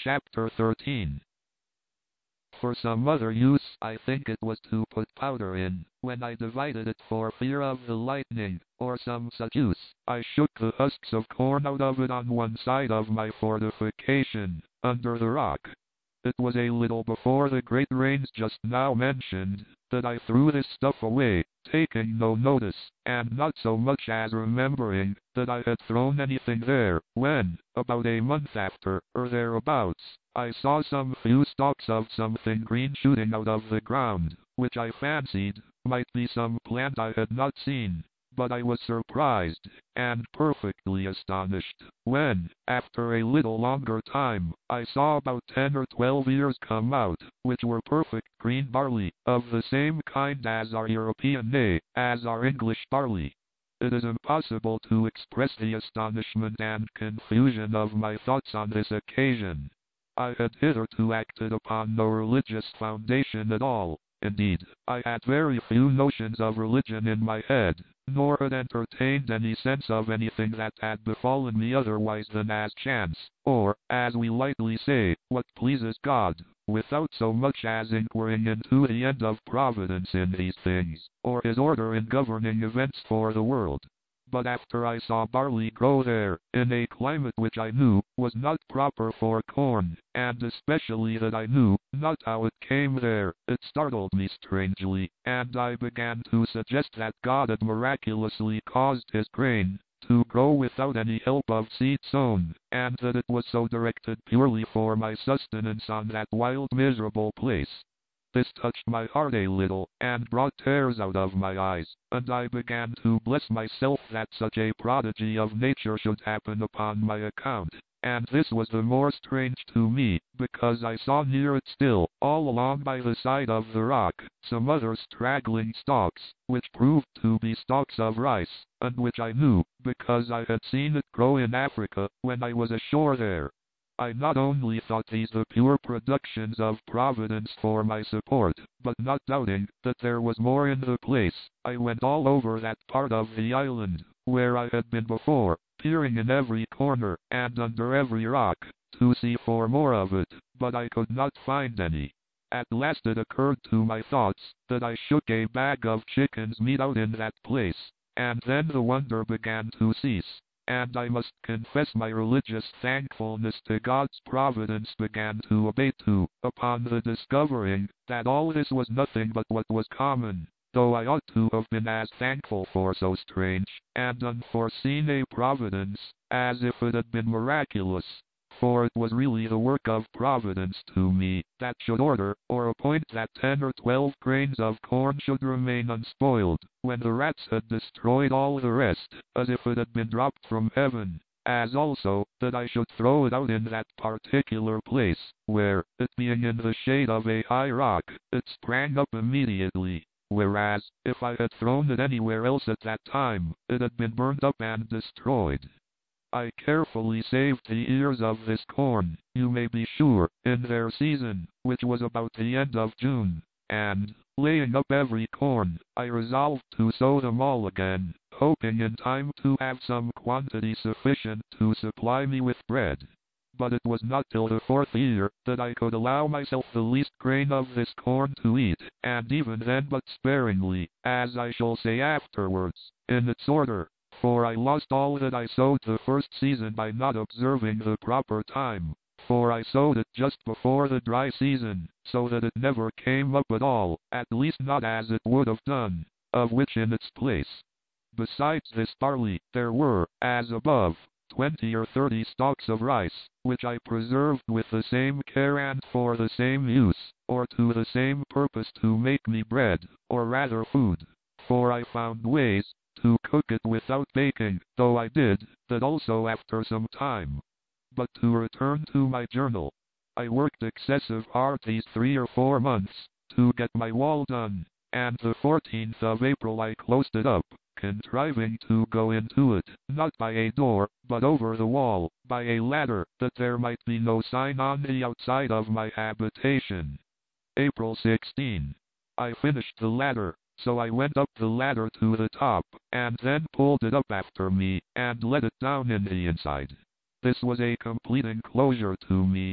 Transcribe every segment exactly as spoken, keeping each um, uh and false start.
Chapter thirteen. For some other use, I think it was to put powder in. When I divided it for fear of the lightning, or some such use, I shook the husks of corn out of it on one side of my fortification, under the rock. It was a little before the great rains just now mentioned, that I threw this stuff away, taking no notice, and not so much as remembering that I had thrown anything there, when, about a month after, or thereabouts, I saw some few stalks of something green shooting out of the ground, which I fancied might be some plant I had not seen. But I was surprised, and perfectly astonished, when, after a little longer time, I saw about ten or twelve ears come out, which were perfect green barley, of the same kind as our European, nay, as our English barley. It is impossible to express the astonishment and confusion of my thoughts on this occasion. I had hitherto acted upon no religious foundation at all. Indeed, I had very few notions of religion in my head, nor had entertained any sense of anything that had befallen me otherwise than as chance, or, as we lightly say, what pleases God, without so much as inquiring into the end of Providence in these things, or His order in governing events for the world. But after I saw barley grow there, in a climate which I knew was not proper for corn, and especially that I knew not how it came there, it startled me strangely, and I began to suggest that God had miraculously caused His grain to grow without any help of seed sown, and that it was so directed purely for my sustenance on that wild miserable place. This touched my heart a little, and brought tears out of my eyes, and I began to bless myself that such a prodigy of nature should happen upon my account. And this was the more strange to me, because I saw near it still, all along by the side of the rock, some other straggling stalks, which proved to be stalks of rice, and which I knew, because I had seen it grow in Africa, when I was ashore there. I not only thought these the pure productions of Providence for my support, but not doubting that there was more in the place, I went all over that part of the island, where I had been before, peering in every corner, and under every rock, to see for more of it, but I could not find any. At last it occurred to my thoughts, that I shook a bag of chicken's meat out in that place, and then the wonder began to cease. And I must confess my religious thankfulness to God's providence began to abate too, upon the discovering that all this was nothing but what was common, though I ought to have been as thankful for so strange and unforeseen a providence, as if it had been miraculous. For it was really the work of Providence to me, that should order, or appoint that ten or twelve grains of corn should remain unspoiled, when the rats had destroyed all the rest, as if it had been dropped from heaven, as also, that I should throw it out in that particular place, where, it being in the shade of a high rock, it sprang up immediately, whereas, if I had thrown it anywhere else at that time, it had been burned up and destroyed. I carefully saved the ears of this corn, you may be sure, in their season, which was about the end of June, and, laying up every corn, I resolved to sow them all again, hoping in time to have some quantity sufficient to supply me with bread. But it was not till the fourth year that I could allow myself the least grain of this corn to eat, and even then but sparingly, as I shall say afterwards, in its order. For I lost all that I sowed the first season by not observing the proper time, for I sowed it just before the dry season, so that it never came up at all, at least not as it would have done, of which in its place. Besides this barley, there were, as above, twenty or thirty stalks of rice, which I preserved with the same care and for the same use, or to the same purpose to make me bread, or rather food, for I found ways to cook it without baking, though I did that also after some time. But to return to my journal, I worked excessive hard these three or four months, to get my wall done, and the fourteenth of April I closed it up, contriving to go into it, not by a door, but over the wall, by a ladder, that there might be no sign on the outside of my habitation. April sixteenth. I finished the ladder. So I went up the ladder to the top, and then pulled it up after me, and let it down in the inside. This was a complete enclosure to me,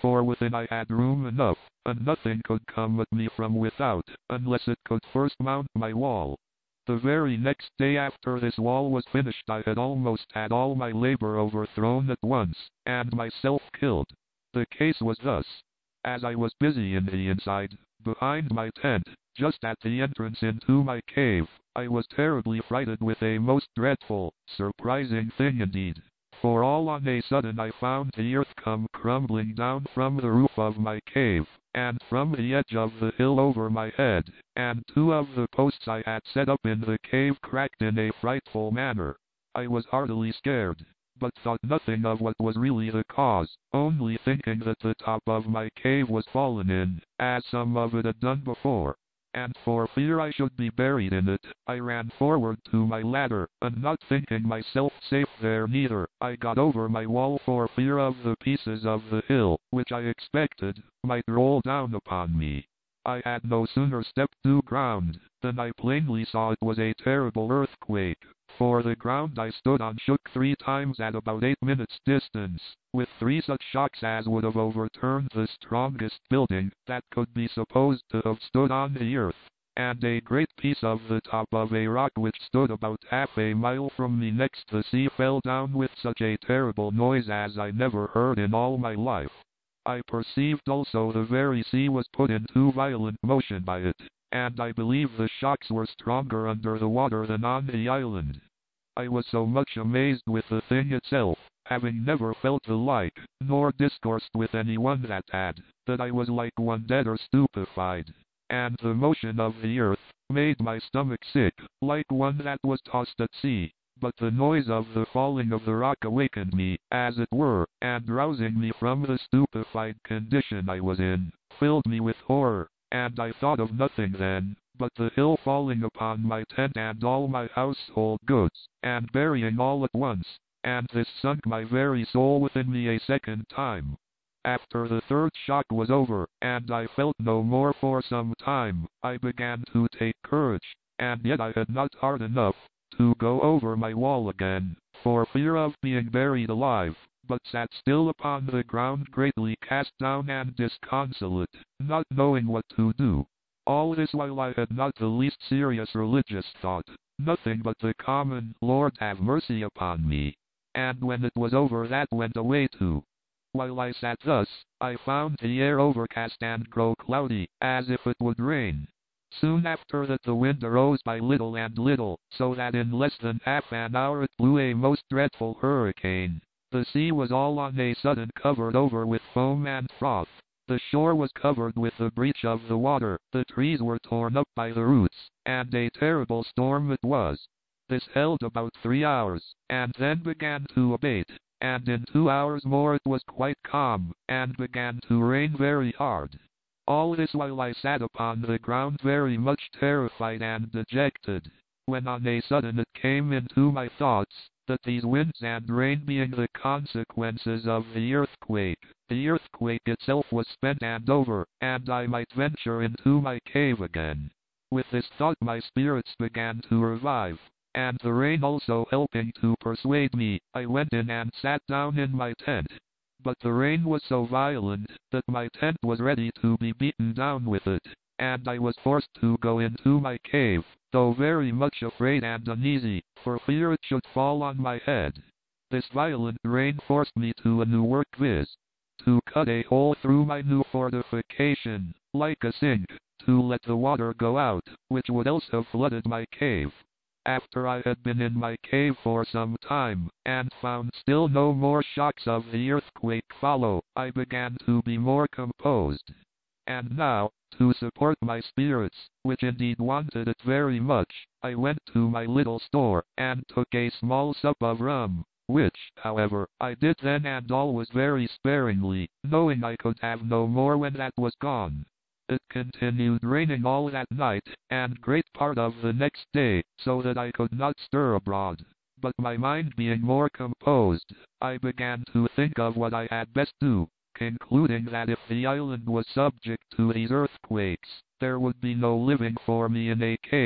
for within I had room enough, and nothing could come at me from without, unless it could first mount my wall. The very next day after this wall was finished I had almost had all my labor overthrown at once, and myself killed. The case was thus. As I was busy in the inside, behind my tent, just at the entrance into my cave, I was terribly frightened with a most dreadful, surprising thing indeed. For all on a sudden I found the earth come crumbling down from the roof of my cave, and from the edge of the hill over my head, and two of the posts I had set up in the cave cracked in a frightful manner. I was heartily scared, but thought nothing of what was really the cause, only thinking that the top of my cave was fallen in, as some of it had done before. And for fear I should be buried in it, I ran forward to my ladder, and not thinking myself safe there neither, I got over my wall for fear of the pieces of the hill, which I expected might roll down upon me. I had no sooner stepped to ground, than I plainly saw it was a terrible earthquake, for the ground I stood on shook three times at about eight minutes distance, with three such shocks as would have overturned the strongest building that could be supposed to have stood on the earth, and a great piece of the top of a rock which stood about half a mile from me next the sea fell down with such a terrible noise as I never heard in all my life. I perceived also the very sea was put into violent motion by it, and I believe the shocks were stronger under the water than on the island. I was so much amazed with the thing itself, having never felt the like, nor discoursed with anyone that had, that I was like one dead or stupefied, and the motion of the earth made my stomach sick, like one that was tossed at sea. But the noise of the falling of the rock awakened me, as it were, and rousing me from the stupefied condition I was in, filled me with horror, and I thought of nothing then, but the hill falling upon my tent and all my household goods, and burying all at once, and this sunk my very soul within me a second time. After the third shock was over, and I felt no more for some time, I began to take courage, and yet I had not heart enough to go over my wall again, for fear of being buried alive, but sat still upon the ground greatly cast down and disconsolate, not knowing what to do. All this while I had not the least serious religious thought, nothing but the common, Lord have mercy upon me. And when it was over that went away too. While I sat thus, I found the air overcast and grow cloudy, as if it would rain. Soon after that the wind arose by little and little, so that in less than half an hour it blew a most dreadful hurricane. The sea was all on a sudden covered over with foam and froth. The shore was covered with the breach of the water, the trees were torn up by the roots, and a terrible storm it was. This held about three hours, and then began to abate, and in two hours more it was quite calm, and began to rain very hard. All this while I sat upon the ground very much terrified and dejected, when on a sudden it came into my thoughts, that these winds and rain being the consequences of the earthquake, the earthquake itself was spent and over, and I might venture into my cave again. With this thought my spirits began to revive, and the rain also helping to persuade me, I went in and sat down in my tent. But the rain was so violent, that my tent was ready to be beaten down with it, and I was forced to go into my cave, though very much afraid and uneasy, for fear it should fall on my head. This violent rain forced me to a new work, viz. to cut a hole through my new fortification, like a sink, to let the water go out, which would else have flooded my cave. After I had been in my cave for some time, and found still no more shocks of the earthquake follow, I began to be more composed. And now, to support my spirits, which indeed wanted it very much, I went to my little store, and took a small sup of rum, which, however, I did then and always very sparingly, knowing I could have no more when that was gone. It continued raining all that night, and great part of the next day, so that I could not stir abroad. But my mind being more composed, I began to think of what I had best do, concluding that if the island was subject to these earthquakes, there would be no living for me in a cave,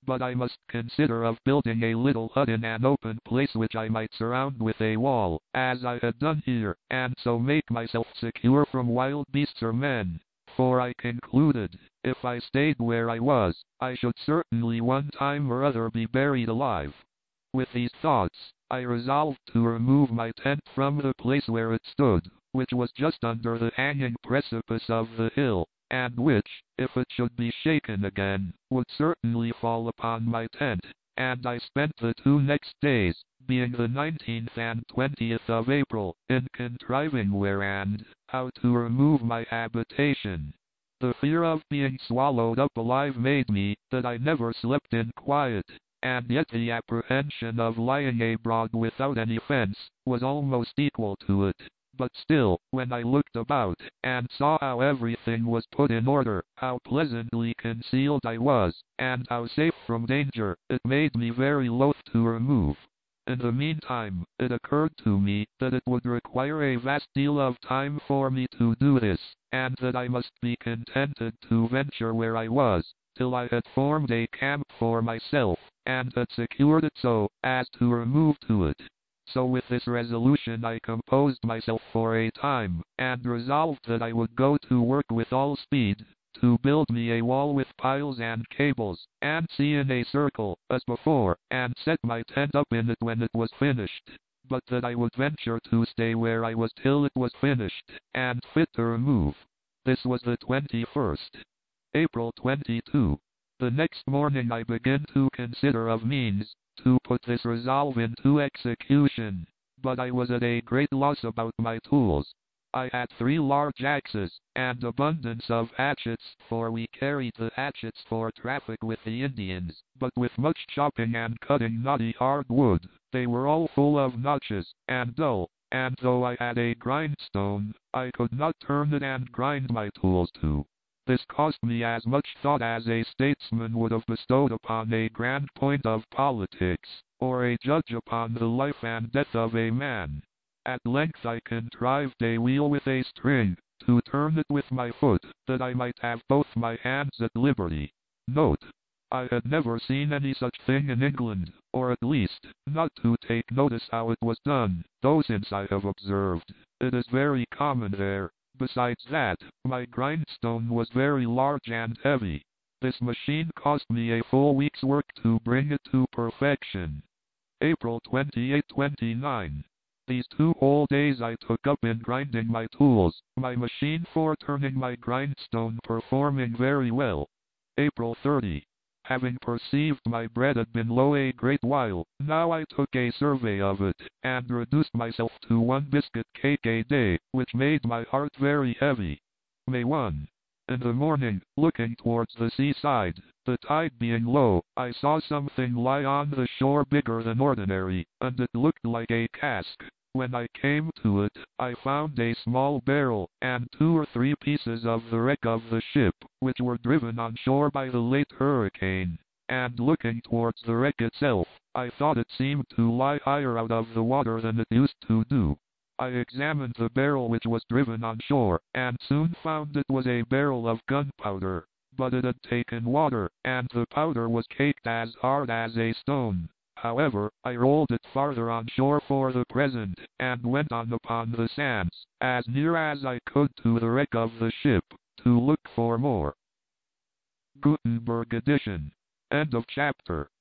but I must consider of building a little hut in an open place which I might surround with a wall, as I had done here, and so make myself secure from wild beasts or men. For I concluded, if I stayed where I was, I should certainly one time or other be buried alive. With these thoughts, I resolved to remove my tent from the place where it stood, which was just under the hanging precipice of the hill, and which, if it should be shaken again, would certainly fall upon my tent, and I spent the two next days, being the nineteenth and twentieth of April, in contriving where and how to remove my habitation. The fear of being swallowed up alive made me, that I never slept in quiet, and yet the apprehension of lying abroad without any fence, was almost equal to it. But still, when I looked about, and saw how everything was put in order, how pleasantly concealed I was, and how safe from danger, it made me very loath to remove. In the meantime, it occurred to me that it would require a vast deal of time for me to do this, and that I must be contented to venture where I was, till I had formed a camp for myself, and had secured it so as to remove to it. So with this resolution I composed myself for a time, and resolved that I would go to work with all speed, to build me a wall with piles and cables, and see in a circle, as before, and set my tent up in it when it was finished, but that I would venture to stay where I was till it was finished, and fit to remove. This was the twenty-first. April twenty-second. The next morning I began to consider of means, to put this resolve into execution, but I was at a great loss about my tools. I had three large axes, and abundance of hatchets, for we carried the hatchets for traffic with the Indians, but with much chopping and cutting knotty hard wood, they were all full of notches, and dull, and though I had a grindstone, I could not turn it and grind my tools to. This cost me as much thought as a statesman would have bestowed upon a grand point of politics, or a judge upon the life and death of a man. At length I contrived a wheel with a string, to turn it with my foot, that I might have both my hands at liberty. Note: I had never seen any such thing in England, or at least, not to take notice how it was done, though since I have observed, it is very common there. Besides that, my grindstone was very large and heavy. This machine cost me a full week's work to bring it to perfection. April twenty-eighth twenty-ninth. These two whole days I took up in grinding my tools, my machine for turning my grindstone performing very well. April thirtieth. Having perceived my bread had been low a great while, now I took a survey of it, and reduced myself to one biscuit cake a day, which made my heart very heavy. May first. In the morning, looking towards the seaside, the tide being low, I saw something lie on the shore bigger than ordinary, and it looked like a cask. When I came to it, I found a small barrel, and two or three pieces of the wreck of the ship, which were driven on shore by the late hurricane. And looking towards the wreck itself, I thought it seemed to lie higher out of the water than it used to do. I examined the barrel which was driven on shore, and soon found it was a barrel of gunpowder, but it had taken water, and the powder was caked as hard as a stone. However, I rolled it farther on shore for the present, and went on upon the sands, as near as I could to the wreck of the ship, to look for more. Gutenberg edition. End of chapter.